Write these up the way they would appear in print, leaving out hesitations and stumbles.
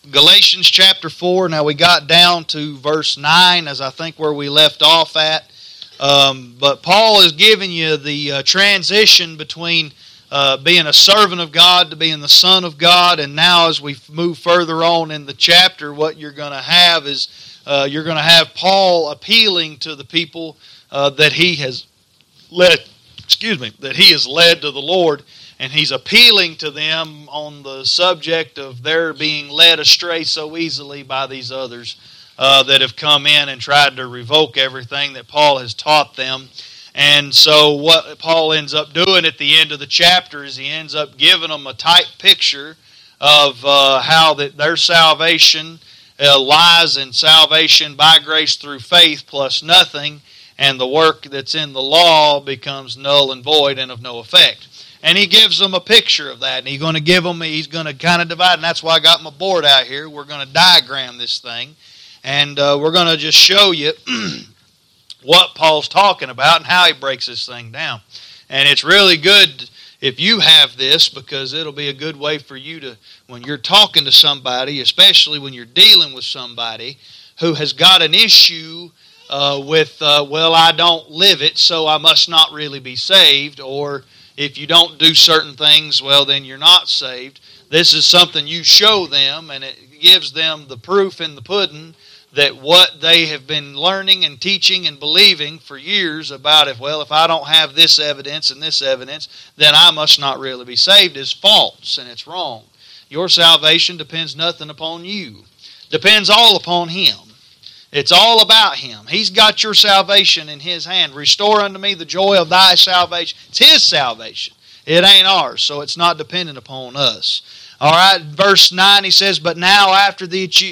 Galatians chapter 4. Now we got down to verse 9 as I think where we left off at. But Paul is giving you the transition between being a servant of God to being the son of God. And now as we move further on in the chapter, what you're going to have is you're going to have Paul appealing to the people that he has led. That he has led to the Lord. And he's appealing to them on the subject of their being led astray so easily by these others that have come in and tried to revoke everything that Paul has taught them. And so what Paul ends up doing at the end of the chapter is he ends up giving them a tight picture of how that their salvation lies in salvation by grace through faith plus nothing, and the work that's in the law becomes null and void and of no effect. And he gives them a picture of that. And he's going to kind of divide. And that's why I got my board out here. We're going to diagram this thing. And we're going to just show you what Paul's talking about and how he breaks this thing down. And it's really good if you have this, because it'll be a good way for you to, when you're talking to somebody, especially when you're dealing with somebody who has got an issue with, I don't live it, so I must not really be saved, or if you don't do certain things, well, then you're not saved. This is something you show them, and it gives them the proof in the pudding that what they have been learning and teaching and believing for years about if I don't have this evidence and this evidence, then I must not really be saved is false, and it's wrong. Your salvation depends nothing upon you. Depends all upon Him. It's all about Him. He's got your salvation in His hand. Restore unto me the joy of thy salvation. It's His salvation. It ain't ours, so it's not dependent upon us. All right, verse 9, he says, But now after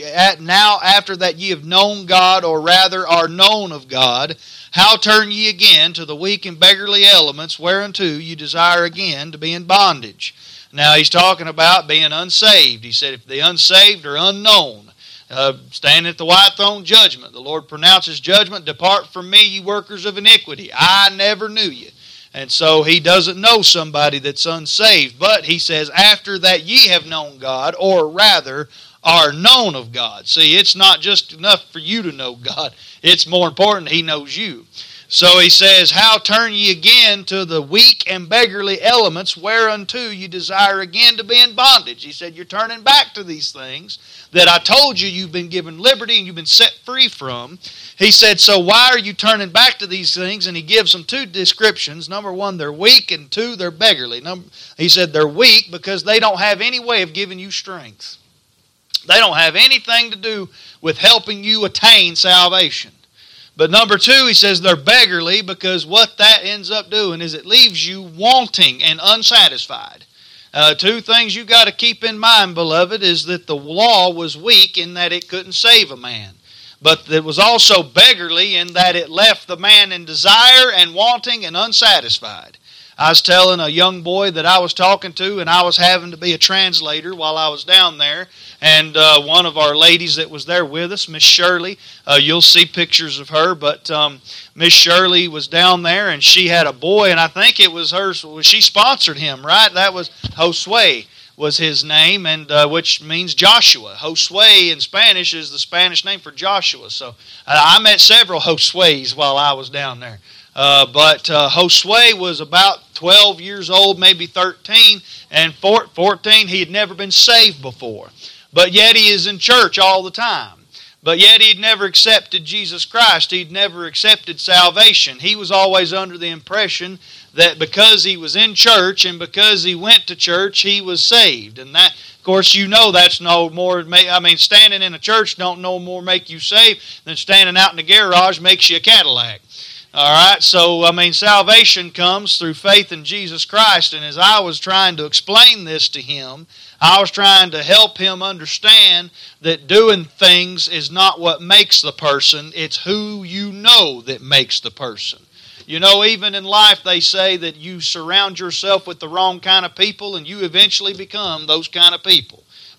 that ye have known God, or rather are known of God, how turn ye again to the weak and beggarly elements, whereunto you desire again to be in bondage? Now he's talking about being unsaved. He said, if the unsaved are unknown, standing at the white throne judgment, the Lord pronounces judgment, Depart from me, ye workers of iniquity. I never knew you. And so he doesn't know somebody that's unsaved. But he says, after that ye have known God, or rather are known of God. See, it's not just enough for you to know God. It's more important He knows you. So he says, how turn ye again to the weak and beggarly elements, whereunto you desire again to be in bondage? He said, you're turning back to these things that I told you you've been given liberty and you've been set free from. He said, so why are you turning back to these things? And he gives them two descriptions. Number one, they're weak, and two, they're beggarly. He said they're weak because they don't have any way of giving you strength. They don't have anything to do with helping you attain salvation. But number two, he says they're beggarly because what that ends up doing is it leaves you wanting and unsatisfied. Two things you got to keep in mind, beloved, is that the law was weak in that it couldn't save a man. But it was also beggarly in that it left the man in desire and wanting and unsatisfied. I was telling a young boy that I was talking to, and I was having to be a translator while I was down there. And one of our ladies that was there with us, Miss Shirley, you'll see pictures of her, but Miss Shirley was down there, and she had a boy, and I think it was her. She sponsored him, right? That was Josue was his name, and which means Joshua. Josue in Spanish is the Spanish name for Joshua. So I met several Josues while I was down there. But Josue was about 12 years old, maybe 13, and 14, he had never been saved before. But yet he is in church all the time. But yet he'd never accepted Jesus Christ. He'd never accepted salvation. He was always under the impression that because he was in church and because he went to church, he was saved. And that, of course, you know that's no more, standing in a church don't no more make you saved than standing out in the garage makes you a Cadillac. All right, so, salvation comes through faith in Jesus Christ, and as I was trying to explain this to him, I was trying to help him understand that doing things is not what makes the person, it's who you know that makes the person. You know, even in life they say that you surround yourself with the wrong kind of people, and you eventually become those kind of people.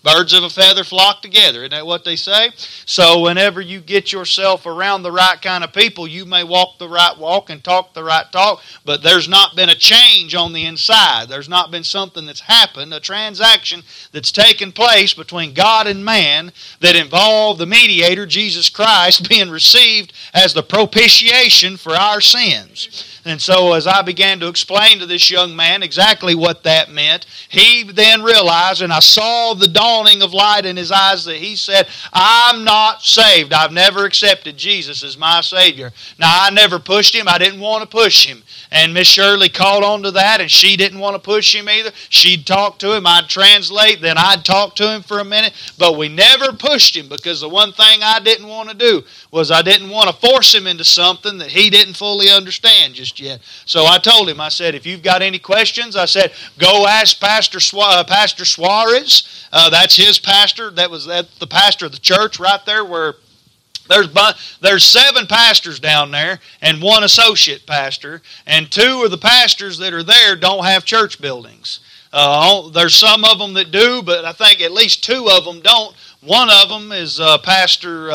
Birds of a feather flock together. Isn't that what they say? So whenever you get yourself around the right kind of people, you may walk the right walk and talk the right talk, but there's not been a change on the inside. There's not been something that's happened, a transaction that's taken place between God and man that involved the mediator, Jesus Christ, being received as the propitiation for our sins. And so as I began to explain to this young man exactly what that meant, he then realized, and I saw the dawning of light in his eyes, that he said, I'm not saved. I've never accepted Jesus as my Savior. Now, I never pushed him. I didn't want to push him. And Miss Shirley caught on to that, and she didn't want to push him either. She'd talk to him. I'd translate. Then I'd talk to him for a minute. But we never pushed him, because the one thing I didn't want to do was I didn't want to force him into something that he didn't fully understand just yet. So I told him, I said, if you've got any questions, I said, go ask Pastor Suarez. That's his pastor. That's the pastor of the church right there where there's 7 pastors down there and 1 associate pastor, and 2 of the pastors that are there don't have church buildings. There's some of them that do, but I think at least 2 of them don't. One of them is Pastor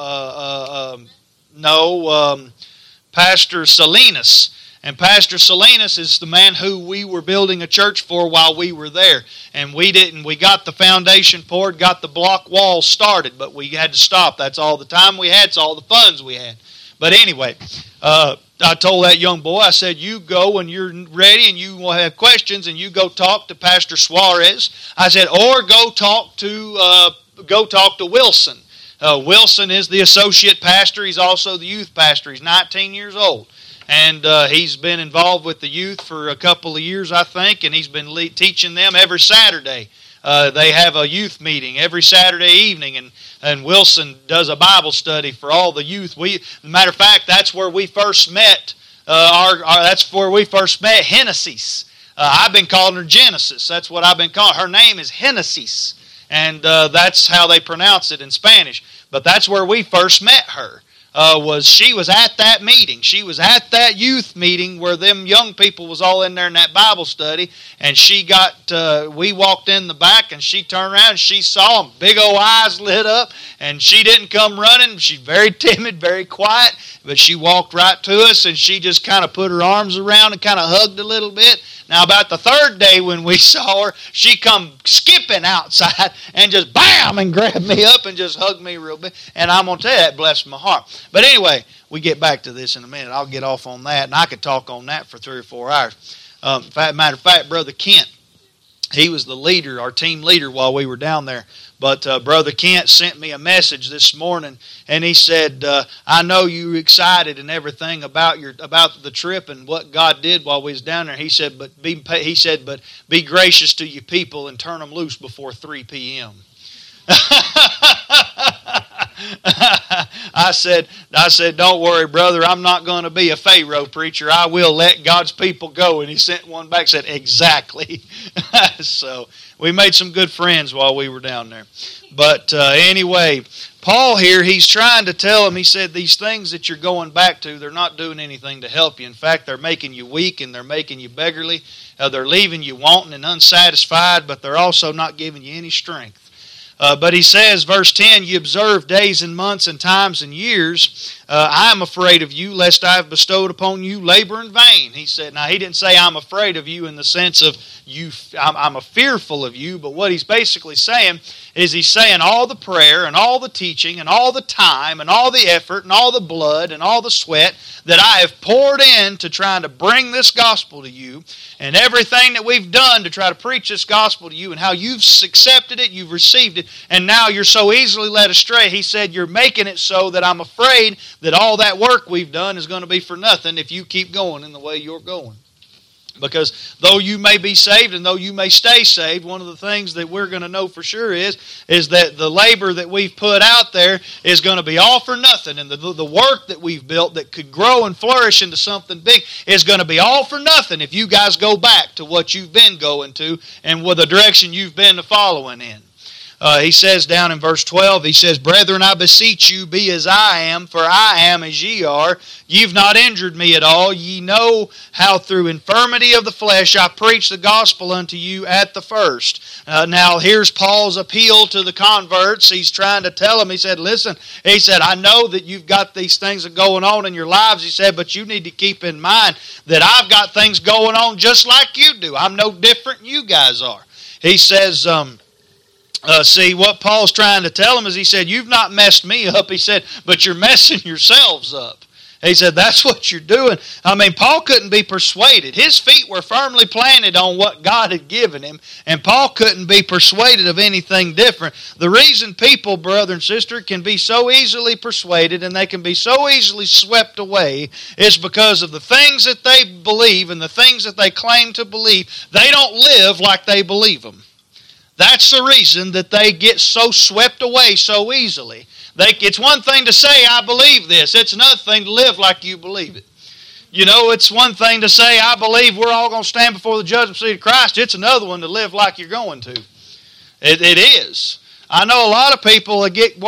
Salinas. And Pastor Salinas is the man who we were building a church for while we were there. And we got the foundation poured, got the block walls started, but we had to stop. That's all the time we had, it's all the funds we had. But anyway, I told that young boy, I said, you go when you're ready and you will have questions, and you go talk to Pastor Suarez. I said, or go talk to Wilson. Wilson is the associate pastor. He's also the youth pastor. He's 19 years old. And he's been involved with the youth for a couple of years, I think, and he's been teaching them every Saturday. They have a youth meeting every Saturday evening, and Wilson does a Bible study for all the youth. Matter of fact, that's where we first met. That's where we first met Genesis. I've been calling her Genesis. That's what I've been calling her. Name is Genesis, and that's how they pronounce it in Spanish. But that's where we first met her. She was at that meeting. She was at that youth meeting where them young people was all in there in that Bible study, and we walked in the back, and she turned around and she saw them, big old eyes lit up, and she didn't come running. She's very timid, very quiet, but she walked right to us, and she just kind of put her arms around and kind of hugged a little bit. Now, about the 3rd day when we saw her, she come skipping outside and just bam and grabbed me up and just hugged me real big. And I'm going to tell you, that blessed my heart. But anyway, we get back to this in a minute. I'll get off on that, and I could talk on that for 3 or 4 hours. Matter of fact, Brother Kent, he was the leader, our team leader, while we were down there. But Brother Kent sent me a message this morning, and he said, I know you're excited and everything about the trip and what God did while we was down there. He said, but be gracious to your people and turn them loose before 3 p.m. I said, don't worry, brother. I'm not going to be a Pharaoh preacher. I will let God's people go. And he sent one back and said, exactly. So we made some good friends while we were down there. But anyway, Paul here, he's trying to tell them, he said, these things that you're going back to, they're not doing anything to help you. In fact, they're making you weak and they're making you beggarly. They're leaving you wanting and unsatisfied, but they're also not giving you any strength. But he says, verse 10, you observe days and months and times and years. I am afraid of you, lest I have bestowed upon you labor in vain. He said, now he didn't say I'm afraid of you in the sense of you. I'm fearful of you, but what he's basically saying is he's saying all the prayer and all the teaching and all the time and all the effort and all the blood and all the sweat that I have poured into trying to bring this gospel to you, and everything that we've done to try to preach this gospel to you, and how you've accepted it, you've received it, and now you're so easily led astray. He said, you're making it so that I'm afraid that all that work we've done is going to be for nothing if you keep going in the way you're going. Because though you may be saved and though you may stay saved, one of the things that we're going to know for sure is that the labor that we've put out there is going to be all for nothing. And the work that we've built that could grow and flourish into something big is going to be all for nothing if you guys go back to what you've been going to and with the direction you've been following in. He says down in verse 12, he says, "Brethren, I beseech you, be as I am, for I am as ye are. You've not injured me at all. Ye know how through infirmity of the flesh I preached the gospel unto you at the first." Now here's Paul's appeal to the converts. He's trying to tell them, he said, listen, he said, I know that you've got these things going on in your lives, he said, but you need to keep in mind that I've got things going on just like you do. I'm no different than you guys are. He says, see, what Paul's trying to tell him is, he said, you've not messed me up, he said, but you're messing yourselves up. He said, that's what you're doing. I mean, Paul couldn't be persuaded. His feet were firmly planted on what God had given him, and Paul couldn't be persuaded of anything different. The reason people, brother and sister, can be so easily persuaded and they can be so easily swept away is because of the things that they believe and the things that they claim to believe. They don't live like they believe them. That's the reason that they get so swept away so easily. It's one thing to say, I believe this. It's another thing to live like you believe it. You know, it's one thing to say, I believe we're all going to stand before the judgment seat of Christ. It's another one to live like you're going to. It is. I know a lot of people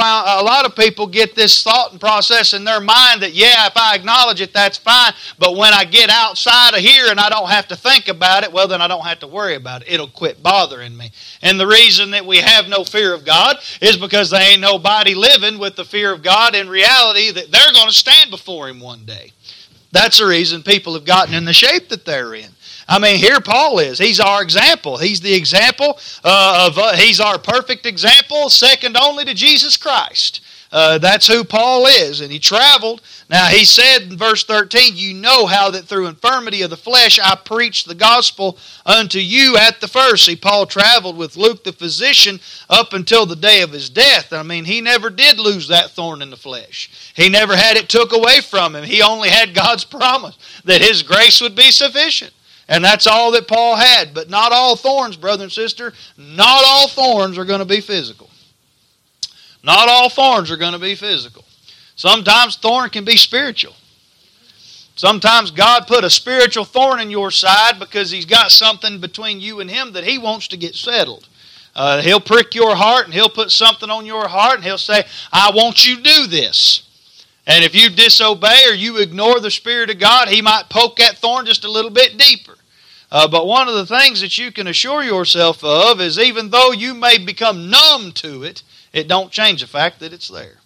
get this thought and process in their mind that, yeah, if I acknowledge it, that's fine. But when I get outside of here and I don't have to think about it, well, then I don't have to worry about it. It'll quit bothering me. And the reason that we have no fear of God is because there ain't nobody living with the fear of God in reality that they're going to stand before Him one day. That's the reason people have gotten in the shape that they're in. I mean, here Paul is. He's our example. He's the example he's our perfect example, second only to Jesus Christ. That's who Paul is. And he traveled. Now, he said in verse 13, you know how that through infirmity of the flesh I preached the gospel unto you at the first. See, Paul traveled with Luke the physician up until the day of his death. I mean, he never did lose that thorn in the flesh. He never had it took away from him. He only had God's promise that His grace would be sufficient. And that's all that Paul had. But not all thorns, brother and sister, not all thorns are going to be physical. Not all thorns are going to be physical. Sometimes thorn can be spiritual. Sometimes God put a spiritual thorn in your side because He's got something between you and Him that He wants to get settled. He'll prick your heart and He'll put something on your heart and He'll say, I want you to do this. And if you disobey or you ignore the Spirit of God, He might poke that thorn just a little bit deeper. But one of the things that you can assure yourself of is even though you may become numb to it, it don't change the fact that it's there.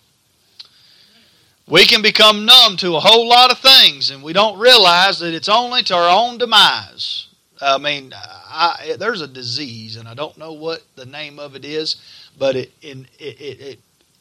We can become numb to a whole lot of things, and we don't realize that it's only to our own demise. I mean, there's a disease, and I don't know what the name of it is, but it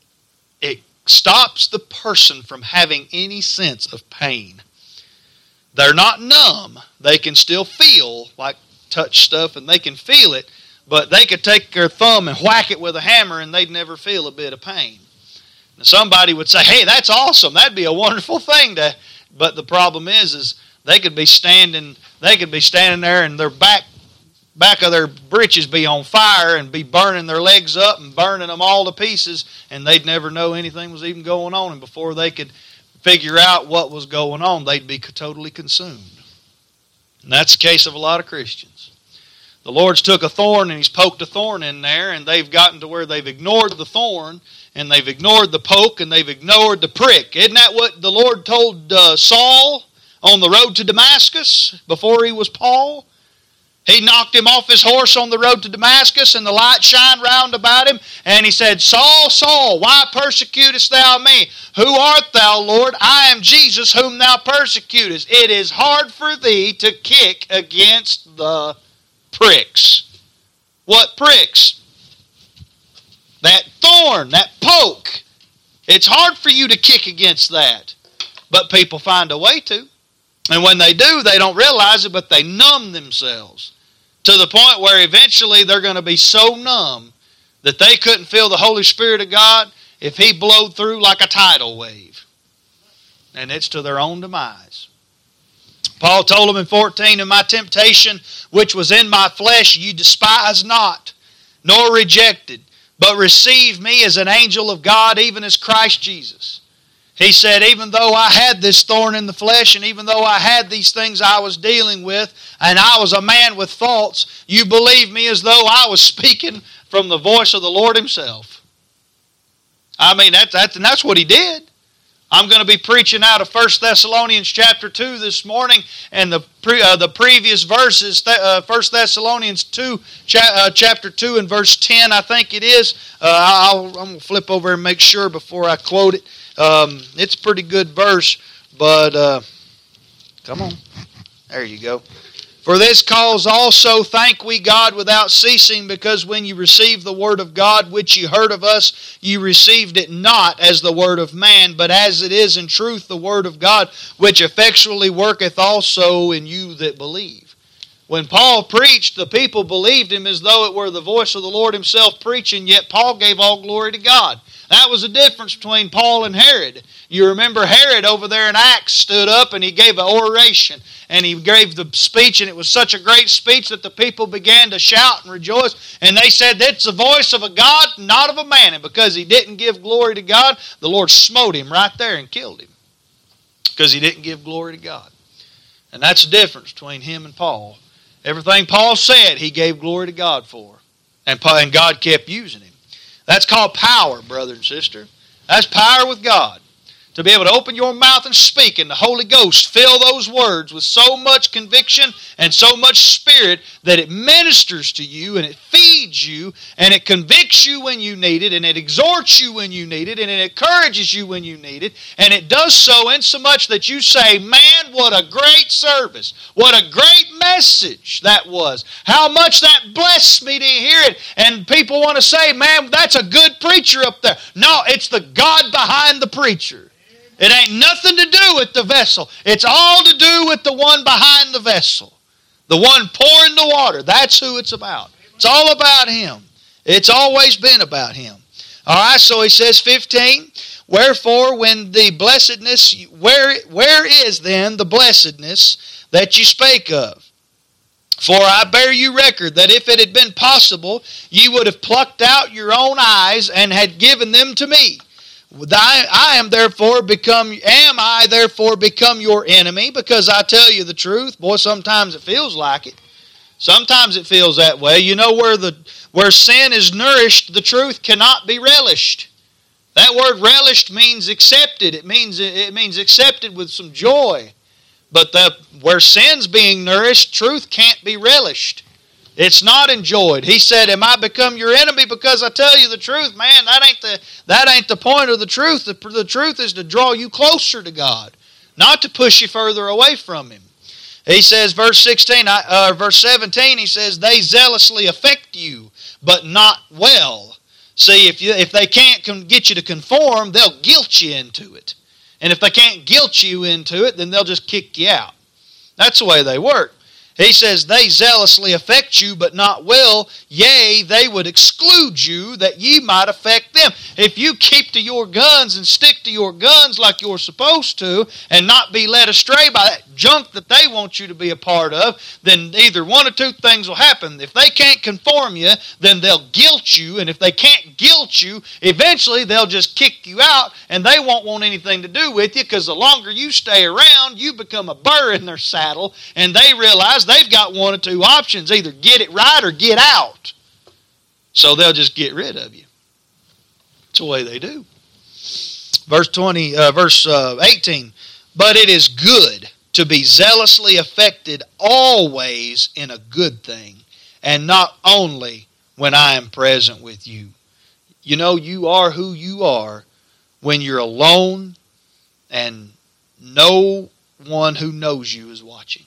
stops the person from having any sense of pain. They're not numb. They can still feel, like touch stuff, and they can feel it, but they could take their thumb and whack it with a hammer, and they'd never feel a bit of pain. Now, somebody would say, hey, that's awesome. That'd be a wonderful thing. But the problem is they could be standing there, and their back of their britches be on fire and be burning their legs up and burning them all to pieces, and they'd never know anything was even going on. And before they could figure out what was going on, they'd be totally consumed. And that's the case of a lot of Christians. The Lord's took a thorn and He's poked a thorn in there, and they've gotten to where they've ignored the thorn, and they've ignored the poke, and they've ignored the prick. Isn't that what the Lord told Saul on the road to Damascus before he was Paul? He knocked him off his horse on the road to Damascus, and the light shined round about him. And he said, Saul, Saul, why persecutest thou me? Who art thou, Lord? I am Jesus whom thou persecutest. It is hard for thee to kick against the pricks. What pricks? That thorn, that poke. It's hard for you to kick against that. But people find a way to. And when they do, they don't realize it, but they numb themselves to the point where eventually they're going to be so numb that they couldn't feel the Holy Spirit of God if He blowed through like a tidal wave. And it's to their own demise. Paul told them in 14, "And my temptation, which was in my flesh, you despise not, nor rejected, but receive me as an angel of God, even as Christ Jesus." He said, even though I had this thorn in the flesh, and even though I had these things I was dealing with, and I was a man with faults, you believe me as though I was speaking from the voice of the Lord himself. I mean, that's what he did. I'm going to be preaching out of 1 Thessalonians chapter 2 this morning, and the previous verses, 1 Thessalonians 2, chapter 2 and verse 10, I think it is. I'm going to flip over and make sure before I quote it. It's a pretty good verse, but come on. There you go. For this cause also thank we God without ceasing, because when you received the word of God which you heard of us, you received it not as the word of man, but as it is in truth the word of God, which effectually worketh also in you that believe. When Paul preached, the people believed him as though it were the voice of the Lord himself preaching, yet Paul gave all glory to God. That was the difference between Paul and Herod. You remember Herod over there in Acts stood up and he gave an oration. And he gave the speech, and it was such a great speech that the people began to shout and rejoice. And they said, that's the voice of a God, not of a man. And because he didn't give glory to God, the Lord smote him right there and killed him. Because he didn't give glory to God. And that's the difference between him and Paul. Everything Paul said, he gave glory to God for. And God kept using him. That's called power, brother and sister. That's power with God. To be able to open your mouth and speak, and the Holy Ghost fill those words with so much conviction and so much spirit that it ministers to you and it feeds you and it convicts you when you need it and it exhorts you when you need it and it encourages you when you need it, and it does so insomuch that you say, man, what a great service. What a great message that was. How much that blessed me to hear it. And people want to say, man, that's a good preacher up there. No, it's the God behind the preacher. It ain't nothing to do with the vessel. It's all to do with the one behind the vessel. The one pouring the water. That's who it's about. It's all about him. It's always been about him. All right, so he says 15, wherefore when the blessedness, where is then the blessedness that you spake of? For I bear you record that if it had been possible, you would have plucked out your own eyes and had given them to me. Am I therefore become your enemy because I tell you the truth? Boy, sometimes it feels like it. Sometimes it feels that way. You know, where sin is nourished, the truth cannot be relished. That word relished means accepted. It means accepted with some joy. But where sin's being nourished, truth can't be relished. It's not enjoyed. He said, am I become your enemy because I tell you the truth? Man, that ain't the point of the truth. The truth is to draw you closer to God, not to push you further away from him. He says, verse 17, he says, they zealously affect you, but not well. See, if they can't get you to conform, they'll guilt you into it. And if they can't guilt you into it, then they'll just kick you out. That's the way they work. He says, they zealously affect you, but not well. Yea, they would exclude you, that ye might affect them. If you keep to your guns and stick to your guns like you're supposed to, and not be led astray by that junk that they want you to be a part of, then either one or two things will happen. If they can't conform you, then they'll guilt you. And if they can't guilt you, eventually they'll just kick you out, and they won't want anything to do with you, because the longer you stay around, you become a burr in their saddle, and they realize they've got one or two options. Either get it right or get out. So they'll just get rid of you. That's the way they do. Verse 18. But it is good to be zealously affected always in a good thing, and not only when I am present with you. You know, you are who you are when you're alone and no one who knows you is watching.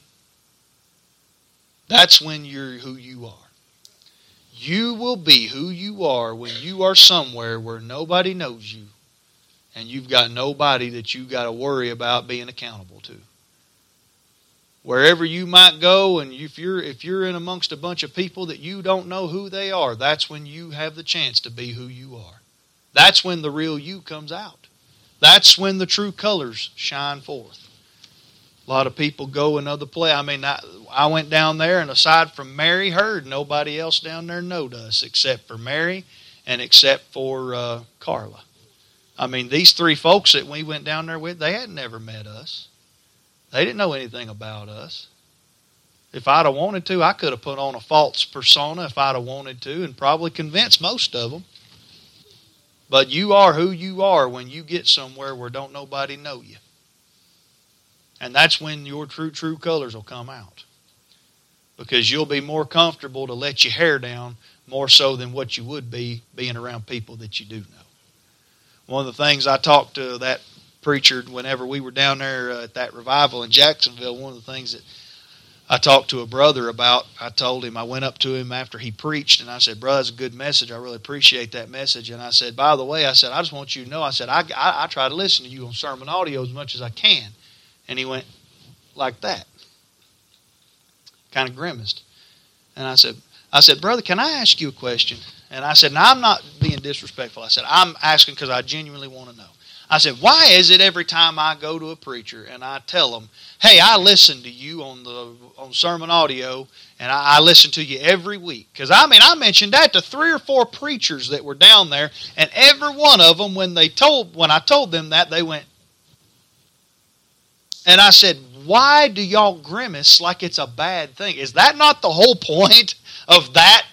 That's when you're who you are. You will be who you are when you are somewhere where nobody knows you and you've got nobody that you got to worry about being accountable to. Wherever you might go, and if you're in amongst a bunch of people that you don't know who they are, that's when you have the chance to be who you are. That's when the real you comes out. That's when the true colors shine forth. A lot of people go another place. I mean, I went down there, and aside from Mary Hurd, nobody else down there knowed us except for Mary and except for Carla. I mean, these three folks that we went down there with, they had never met us. They didn't know anything about us. If I'd have wanted to, I could have put on a false persona if I'd have wanted to and probably convinced most of them. But you are who you are when you get somewhere where don't nobody know you. And that's when your true colors will come out. Because you'll be more comfortable to let your hair down more so than what you would be being around people that you do know. One of the things I talked to that preacher whenever we were down there at that revival in Jacksonville, one of the things that I talked to a brother about, I told him, I went up to him after he preached, and I said, brother, that's a good message. I really appreciate that message. And I said, by the way, I said, I just want you to know, I said, I try to listen to you on sermon audio as much as I can. And he went like that, kind of grimaced. And I said, brother, can I ask you a question? And I said, now I'm not being disrespectful. I said, I'm asking because I genuinely want to know. I said, why is it every time I go to a preacher and I tell them, hey, I listen to you on sermon audio, and I listen to you every week? Because, I mentioned that to 3 or 4 preachers that were down there, and every one of them, when I told them that, they went. And I said, why do y'all grimace like it's a bad thing? Is that not the whole point of that,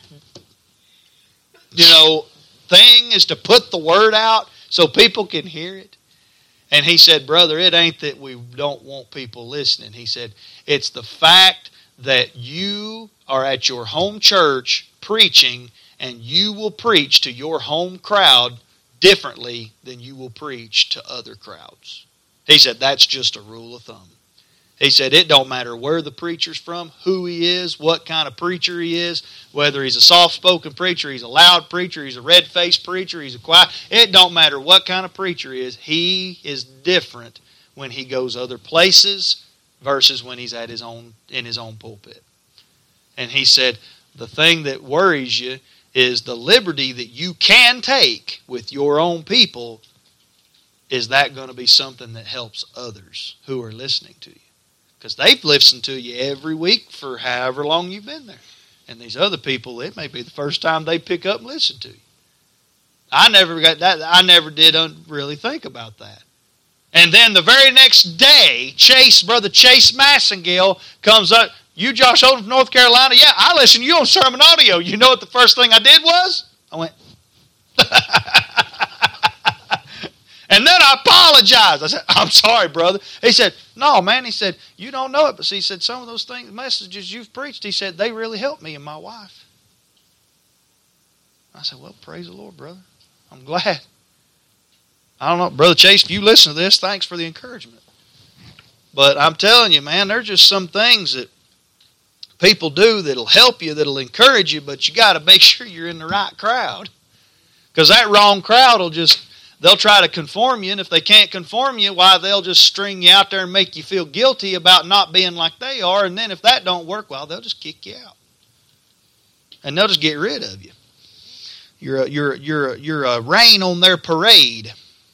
thing, is to put the word out so people can hear it? And he said, brother, it ain't that we don't want people listening. He said, it's the fact that you are at your home church preaching, and you will preach to your home crowd differently than you will preach to other crowds. He said, that's just a rule of thumb. He said, it don't matter where the preacher's from, who he is, what kind of preacher he is, whether he's a soft-spoken preacher, he's a loud preacher, he's a red-faced preacher, he's a quiet. It don't matter what kind of preacher he is different when he goes other places versus when he's in his own pulpit. And he said, the thing that worries you is the liberty that you can take with your own people. Is that going to be something that helps others who are listening to you? Because they've listened to you every week for however long you've been there. And these other people, it may be the first time they pick up and listen to you. I never got that. I never did really think about that. And then the very next day, Brother Chase Massengale comes up. You, Josh Holden from North Carolina? Yeah, I listen to you on sermon audio. You know what the first thing I did was? I went, and then I apologized. I said, I'm sorry, brother. He said, no, man. He said, you don't know it. But he said, some of those messages you've preached, he said, they really helped me and my wife. I said, well, praise the Lord, brother. I'm glad. I don't know. Brother Chase, if you listen to this, thanks for the encouragement. But I'm telling you, man, there's just some things that people do that'll help you, that'll encourage you, but you got to make sure you're in the right crowd. Because that wrong crowd they'll try to conform you, and if they can't conform you, why, they'll just string you out there and make you feel guilty about not being like they are, and then if that don't work, well, they'll just kick you out. And they'll just get rid of you. You're a rain on their parade.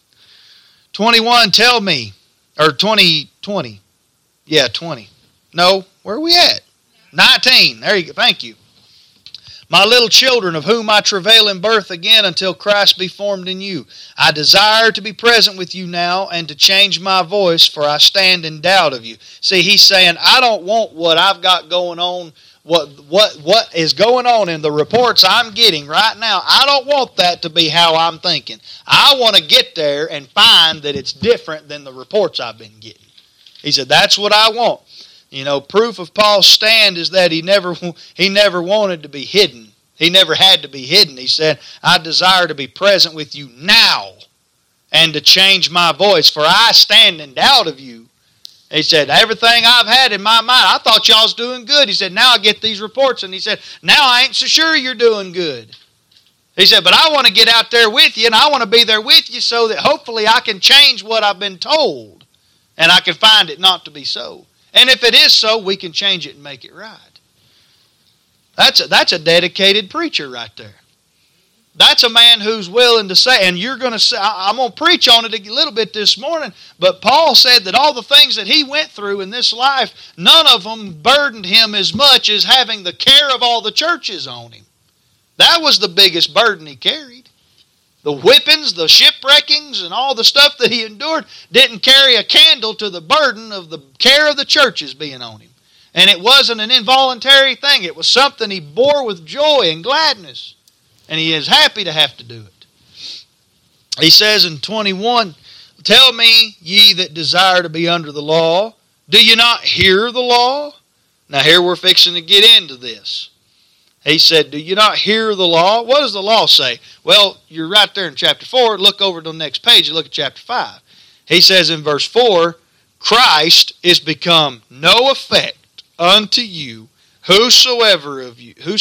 21, tell me, or 20. Yeah, 20. No, where are we at? 19. There you go. Thank you. My little children, of whom I travail in birth again until Christ be formed in you. I desire to be present with you now and to change my voice, for I stand in doubt of you. See, he's saying, I don't want what I've got going on, what is going on in the reports I'm getting right now. I don't want that to be how I'm thinking. I want to get there and find that it's different than the reports I've been getting. He said, that's what I want. Proof of Paul's stand is that he never wanted to be hidden. He never had to be hidden. He said, I desire to be present with you now and to change my voice, for I stand in doubt of you. He said, everything I've had in my mind, I thought y'all was doing good. He said, now I get these reports. And he said, now I ain't so sure you're doing good. He said, but I want to get out there with you, and I want to be there with you so that hopefully I can change what I've been told, and I can find it not to be so. And if it is so, we can change it and make it right. That's a dedicated preacher right there. That's a man who's willing to say, and you're going to say, I'm going to preach on it a little bit this morning, but Paul said that all the things that he went through in this life, none of them burdened him as much as having the care of all the churches on him. That was the biggest burden he carried. The whippings, the shipwreckings, and all the stuff that he endured didn't carry a candle to the burden of the care of the churches being on him. And it wasn't an involuntary thing. It was something he bore with joy and gladness. And he is happy to have to do it. He says in 21, "Tell me, ye that desire to be under the law, do you not hear the law?" Now here we're fixing to get into this. He said, "Do you not hear the law?" What does the law say? Well, you're right there in chapter 4. Look over to the next page and look at chapter 5. He says in verse 4, "Christ is become no effect unto you, whosoever of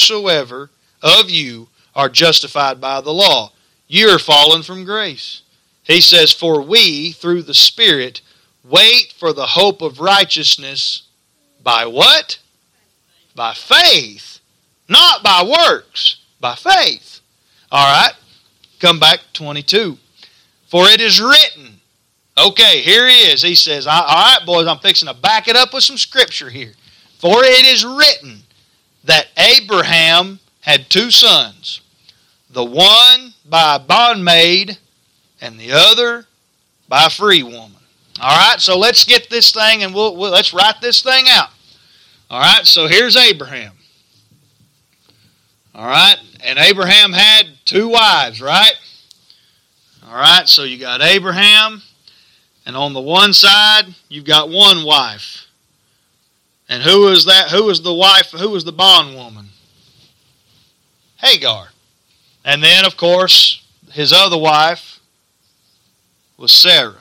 you are justified by the law. You are fallen from grace." He says, "For we, through the Spirit, wait for the hope of righteousness." By what? By faith. Not by works. By faith. All right. Come back to 22. "For it is written." Okay, here he is. He says, all right, boys, I'm fixing to back it up with some scripture here. "For it is written that Abraham had 2 sons, the one by a bondmaid and the other by a free woman." All right, so let's get this thing and let's write this thing out. All right, so here's Abraham. All right, and Abraham had 2 wives, right? All right, so you got Abraham, and on the one side, you've got 1 wife. And who was that? Who was the wife? Who was the bondwoman? Hagar. And then, of course, his other wife was Sarah.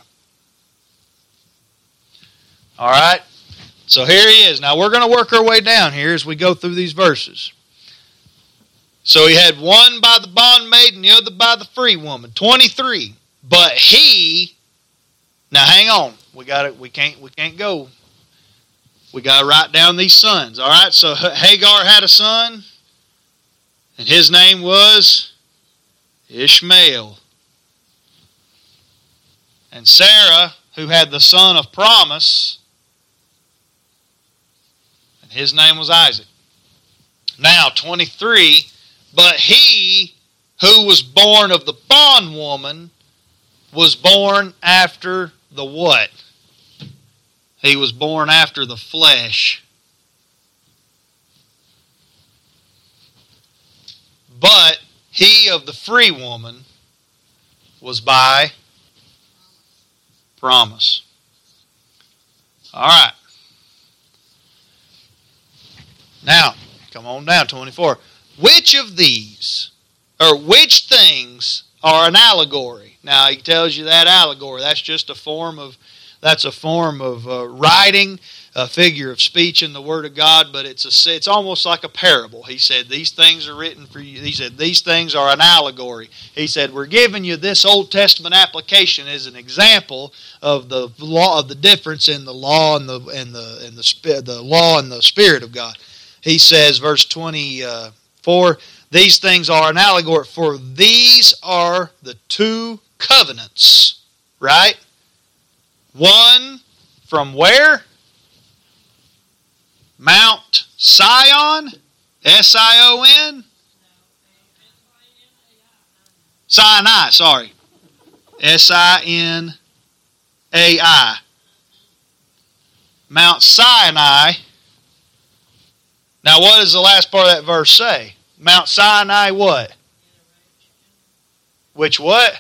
All right, so here he is. Now, we're going to work our way down here as we go through these verses. So he had 1 by the bondmaid and the other by the free woman. 23. "But he," now hang on, we can't go. We got to write down these sons. All right, so Hagar had a son, and his name was Ishmael. And Sarah, who had the son of promise, and his name was Isaac. Now, 23, "But he who was born of the bondwoman was born after the what? He was born after the flesh. But he of the free woman was by promise." All right. Now, come on down, 24. "Which of these, or which things are an allegory?" Now, he tells you that allegory. That's just a form of writing, a figure of speech in the Word of God, but it's almost like a parable. He said, these things are written for you. He said, these things are an allegory. He said, we're giving you this Old Testament application as an example of the law, of the difference in the law and the law and the Spirit of God. He says, verse 24, "These things are an allegory, for these are the 2 covenants." Right? One from where? Mount Sion? S-I-O-N? Sinai, sorry. S-I-N-A-I. Mount Sinai. Now, what does the last part of that verse say? Mount Sinai what? Which what?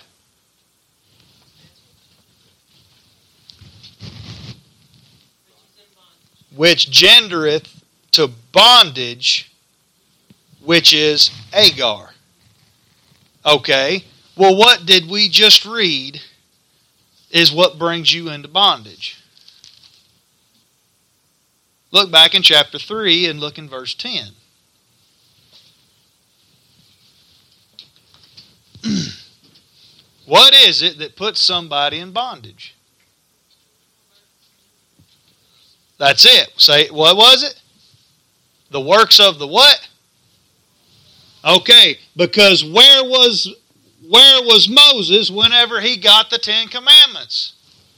Which gendereth to bondage, which is Hagar. Okay, well, what did we just read is what brings you into bondage. Look back in chapter 3 and look in verse 10. What is it that puts somebody in bondage? That's it. Say, what was it? The works of the what? Okay, because where was Moses whenever he got the 10 Commandments?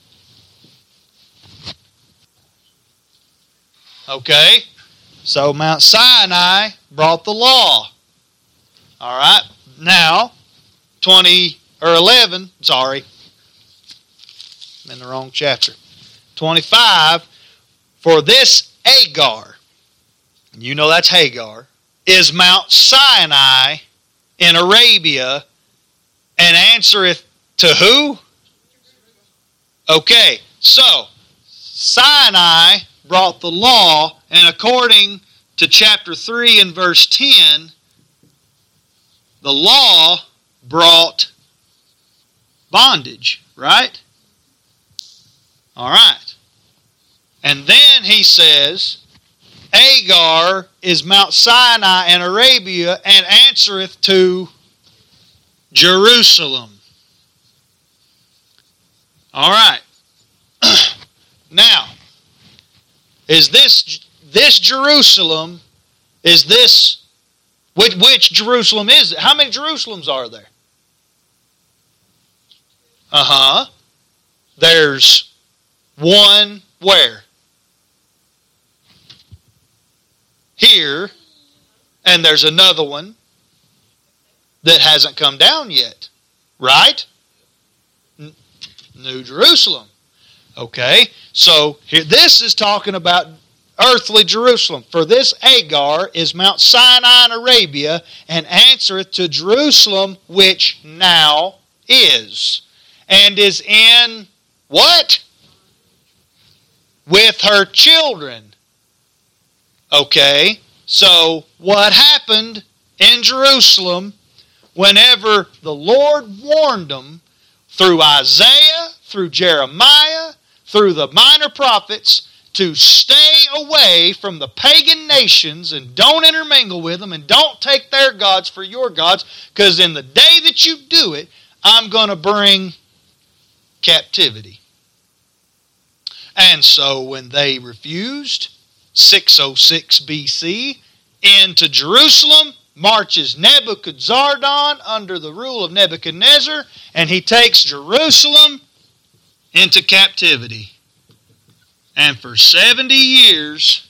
Okay, so Mount Sinai brought the law. All right, now 11. Sorry, I'm in the wrong chapter. 25. For this Hagar, you know that's Hagar, is Mount Sinai in Arabia, and answereth to who? Okay, so Sinai brought the law, and according to chapter 3 and verse 10, the law brought bondage, right? All right. And then he says, Hagar is Mount Sinai in Arabia and answereth to Jerusalem. All right. Now, is this Jerusalem, is this, which Jerusalem is it? How many Jerusalems are there? There's one where? Here. And there's another one that hasn't come down yet. Right? New Jerusalem. Okay. So here, this is talking about earthly Jerusalem. For this Hagar is Mount Sinai in Arabia, and answereth to Jerusalem, which now is. And is in what? With her children. Okay, so what happened in Jerusalem whenever the Lord warned them through Isaiah, through Jeremiah, through the minor prophets, to stay away from the pagan nations and don't intermingle with them and don't take their gods for your gods, because in the day that you do it, I'm going to bring captivity. And so when they refused, 606 BC, into Jerusalem marches Nebuchadnezzar under the rule of Nebuchadnezzar, and he takes Jerusalem into captivity. And for 70 years,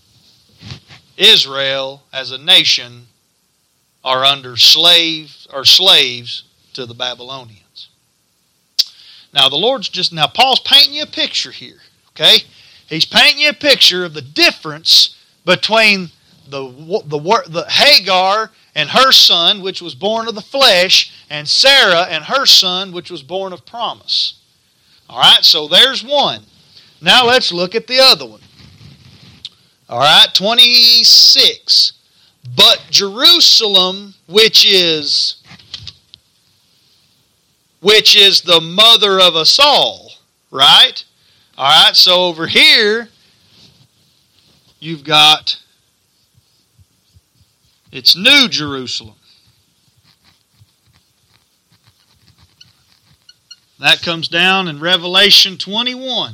Israel as a nation are under slaves to the Babylonians. Now Paul's painting you a picture here, okay? He's painting you a picture of the difference between the Hagar and her son, which was born of the flesh, and Sarah and her son, which was born of promise. All right, so there's one. Now let's look at the other one. All right, 26. But Jerusalem, which is the mother of us all, right? All right, so over here, you've got, it's New Jerusalem. That comes down in Revelation 21.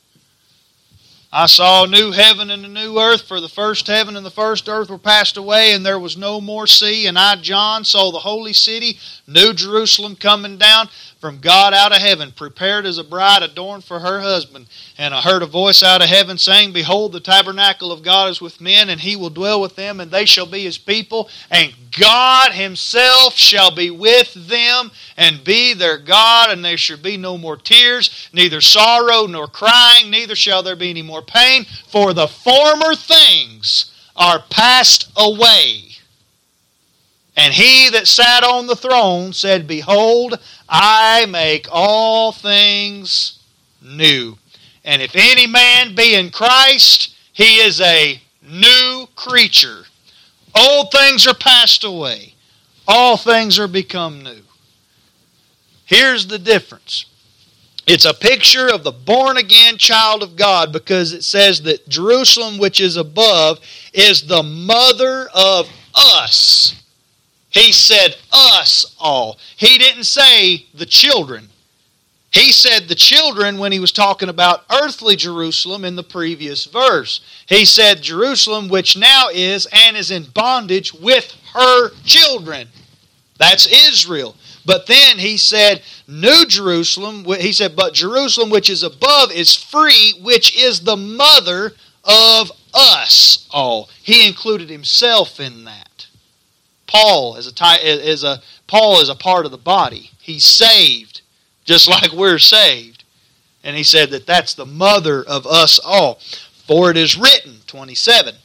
I saw a new heaven and a new earth, for the first heaven and the first earth were passed away, and there was no more sea. And I, John, saw the holy city, New Jerusalem, coming down from God out of heaven, prepared as a bride adorned for her husband. And I heard a voice out of heaven saying, Behold, the tabernacle of God is with men, and he will dwell with them, and they shall be his people. And God himself shall be with them, and be their God, and there shall be no more tears, neither sorrow nor crying, neither shall there be any more pain, for the former things are passed away. And he that sat on the throne said, Behold, I make all things new. And if any man be in Christ, he is a new creature. Old things are passed away. All things are become new. Here's the difference. It's a picture of the born-again child of God, because it says that Jerusalem, which is above, is the mother of us. He said us all. He didn't say the children. He said the children when he was talking about earthly Jerusalem in the previous verse. He said Jerusalem, which now is and is in bondage with her children. That's Israel. But then he said, New Jerusalem, he said, but Jerusalem which is above is free, which is the mother of us all. He included himself in that. Paul is a part of the body. He's saved, just like we're saved. And he said that that's the mother of us all. For it is written, 27,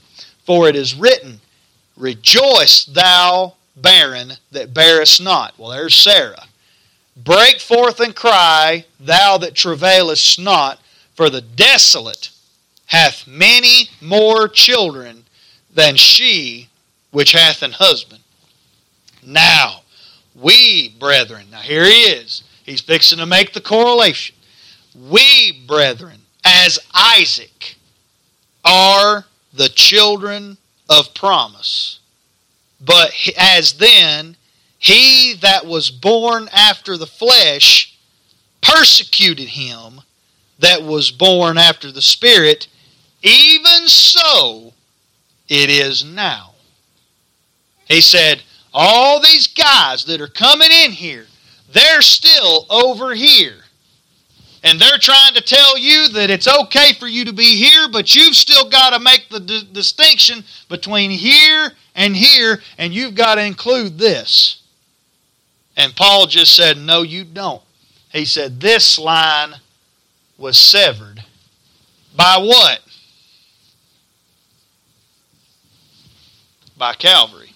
For it is written, Rejoice, thou barren that bearest not. Well, there's Sarah. Break forth and cry, thou that travailest not, for the desolate hath many more children than she which hath an husband. Now, we, brethren, now here he is. He's fixing to make the correlation. We, brethren, as Isaac, are the children of promise. But as then, he that was born after the flesh persecuted him that was born after the Spirit, even so it is now. He said, all these guys that are coming in here, they're still over here. And they're trying to tell you that it's okay for you to be here, but you've still got to make the distinction between here, and you've got to include this. And Paul just said, no, you don't. He said, this line was severed. By what? By Calvary.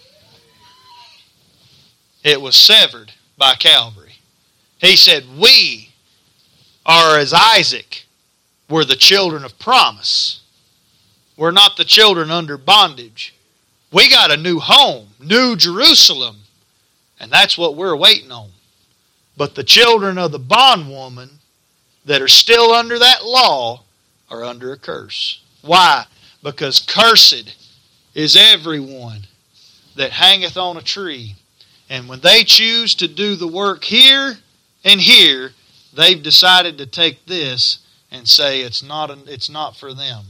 It was severed by Calvary. He said, we are as Isaac were the children of promise. We're not the children under bondage. We got a new home, New Jerusalem, and that's what we're waiting on. But the children of the bondwoman that are still under that law are under a curse. Why? Because cursed is everyone that hangeth on a tree. And when they choose to do the work here and here, they've decided to take this and say it's not for them.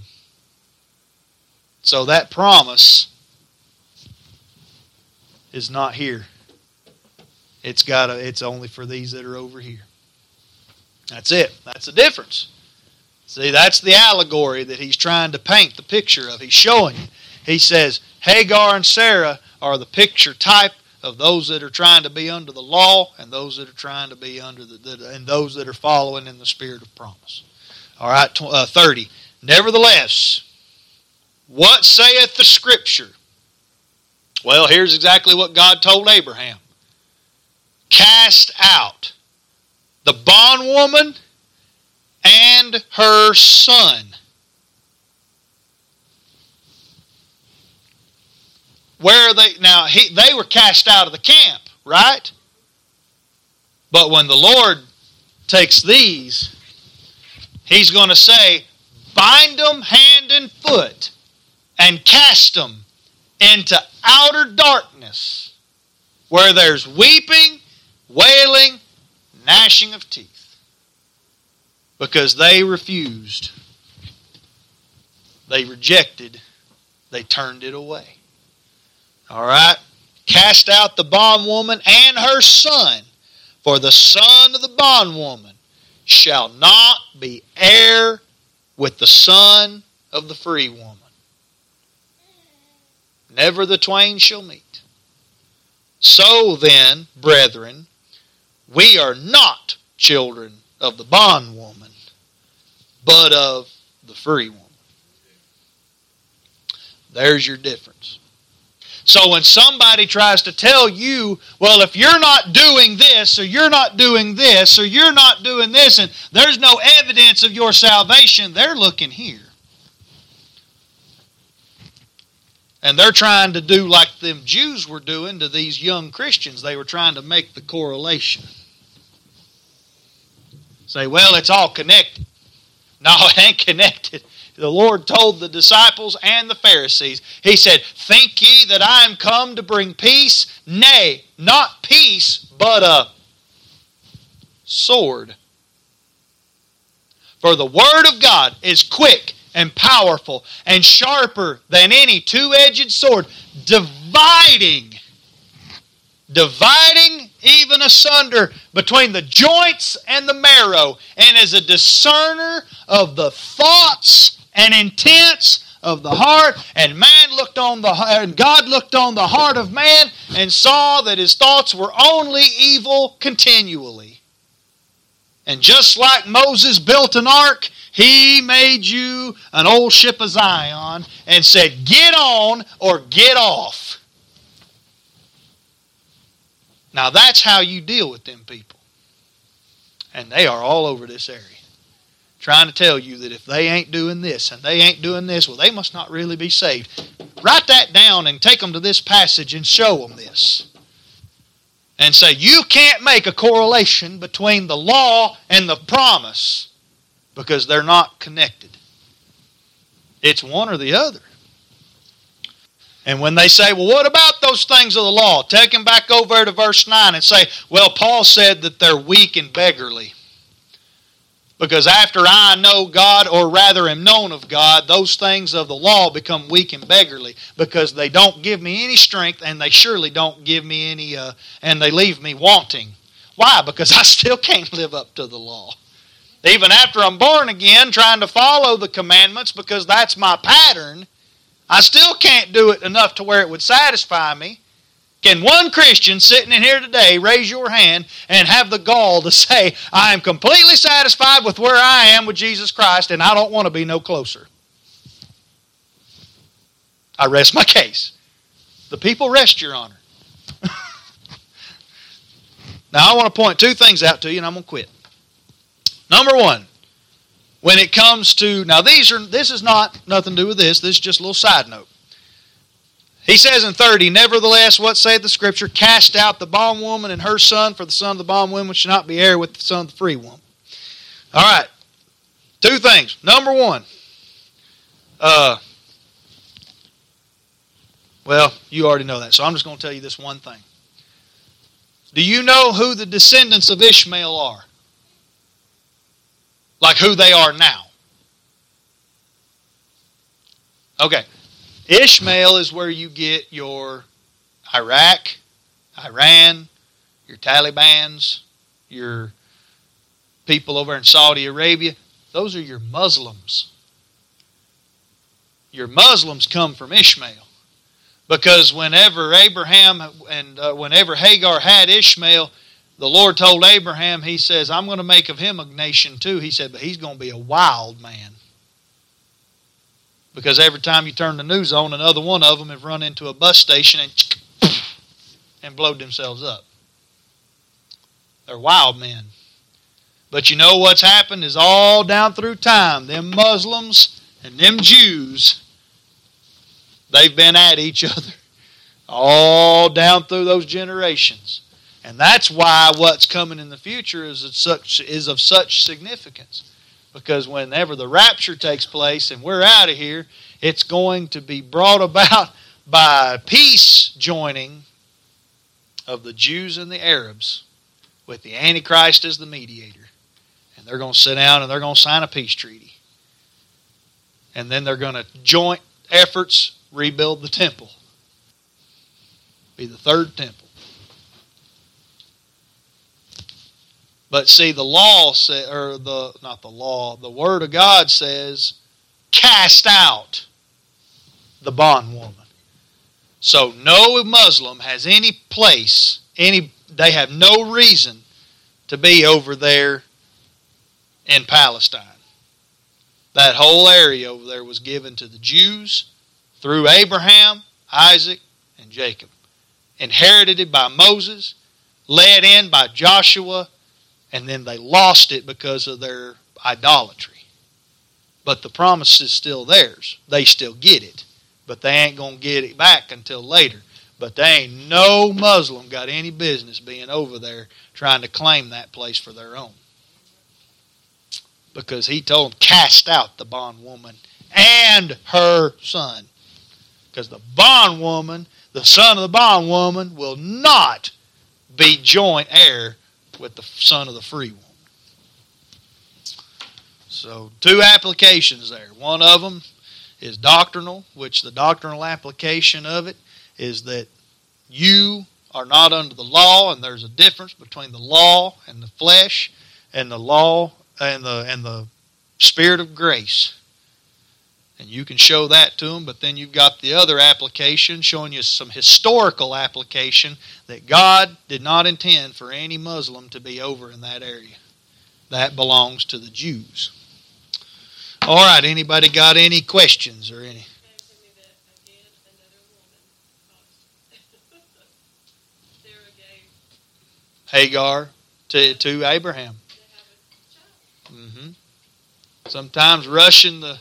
So that promise is not here. It's only for these that are over here. That's it. That's the difference. See, that's the allegory that he's trying to paint the picture of. He's showing you. He says Hagar and Sarah are the picture type of those that are trying to be under the law and those that are trying to be under and those that are following in the spirit of promise. All right, 30. Nevertheless, what saith the Scripture? Well, here's exactly what God told Abraham. Cast out the bondwoman and her son. Where are they? Now, they were cast out of the camp, right? But when the Lord takes these, He's going to say, bind them hand and foot and cast them into outer darkness where there's weeping, wailing, gnashing of teeth. Because they refused. They rejected. They turned it away. All right? Cast out the bondwoman and her son, for the son of the bondwoman shall not be heir with the son of the free woman. Never the twain shall meet. So then, brethren, we are not children of the bondwoman, but of the free woman. There's your difference. So when somebody tries to tell you, well, if you're not doing this, or you're not doing this, or you're not doing this, and there's no evidence of your salvation, they're looking here. And they're trying to do like them Jews were doing to these young Christians. They were trying to make the correlation. Say, well, it's all connected. No, it ain't connected. The Lord told the disciples and the Pharisees, He said, think ye that I am come to bring peace? Nay, not peace, but a sword. For the Word of God is quick and powerful and sharper than any two-edged sword, dividing even asunder between the joints and the marrow, and is a discerner of the thoughts and intents of the heart. And God looked on the heart of man and saw that his thoughts were only evil continually. And just like Moses built an ark, he made you an old ship of Zion and said, get on or get off. Now that's how you deal with them people. And they are all over this area, trying to tell you that if they ain't doing this and they ain't doing this, well, they must not really be saved. Write that down and take them to this passage and show them this. And say, you can't make a correlation between the law and the promise because they're not connected. It's one or the other. And when they say, well, what about those things of the law? Take them back over to verse 9 and say, well, Paul said that they're weak and beggarly. Because after I know God, or rather am known of God, those things of the law become weak and beggarly because they don't give me any strength and they surely don't give me any, and they leave me wanting. Why? Because I still can't live up to the law. Even after I'm born again, trying to follow the commandments because that's my pattern, I still can't do it enough to where it would satisfy me. Can one Christian sitting in here today raise your hand and have the gall to say, I am completely satisfied with where I am with Jesus Christ and I don't want to be no closer? I rest my case. The people rest, Your Honor. Now I want to point two things out to you and I'm going to quit. Number one, when it comes to, now this is not nothing to do with this. This is just a little side note. He says in 30, nevertheless, what saith the Scripture? Cast out the bondwoman and her son, for the son of the bondwoman shall not be heir with the son of the free woman. All right. Two things. Number one. Well, you already know that, so I'm just going to tell you this one thing. Do you know who the descendants of Ishmael are? Like who they are now? Okay. Ishmael is where you get your Iraq, Iran, your Talibans, your people over in Saudi Arabia. Those are your Muslims. Your Muslims come from Ishmael. Because whenever Abraham and whenever Hagar had Ishmael, the Lord told Abraham, He says, I'm going to make of him a nation too. He said, but he's going to be a wild man. Because every time you turn the news on, another one of them have run into a bus station and blowed themselves up. They're wild men. But you know what's happened is all down through time, them Muslims and them Jews, they've been at each other all down through those generations. And that's why what's coming in the future is of such significance. Because whenever the rapture takes place and we're out of here, it's going to be brought about by peace joining of the Jews and the Arabs with the Antichrist as the mediator. And they're going to sit down and they're going to sign a peace treaty. And then they're going to joint efforts rebuild the temple. Be the third temple. But see, the law the Word of God says, cast out the bondwoman. So no Muslim has any place, they have no reason to be over there in Palestine. That whole area over there was given to the Jews through Abraham, Isaac, and Jacob. Inherited by Moses, led in by Joshua, and then they lost it because of their idolatry. But the promise is still theirs. They still get it. But they ain't going to get it back until later. But they ain't no Muslim got any business being over there trying to claim that place for their own. Because he told them, cast out the bondwoman and her son. Because the bondwoman, the son of the bondwoman, will not be joint heir with the son of the free woman. So, two applications there. One of them is doctrinal, which the doctrinal application of it is that you are not under the law, and there's a difference between the law and the flesh, and the law and the spirit of grace. And you can show that to them, but then you've got the other application showing you some historical application that God did not intend for any Muslim to be over in that area. that belongs to the Jews. All right, anybody got any questions or any? Hagar to Abraham. Mm-hmm. Sometimes rushing the...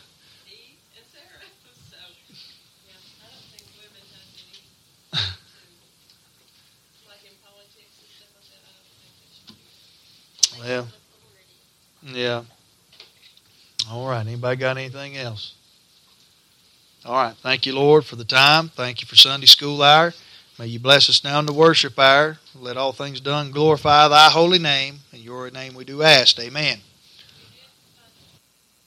Well, yeah. All right. Anybody got anything else? All right. Thank you, Lord, for the time. Thank you for Sunday school hour. May you bless us now in the worship hour. Let all things done glorify thy holy name. In your name we do ask. Amen.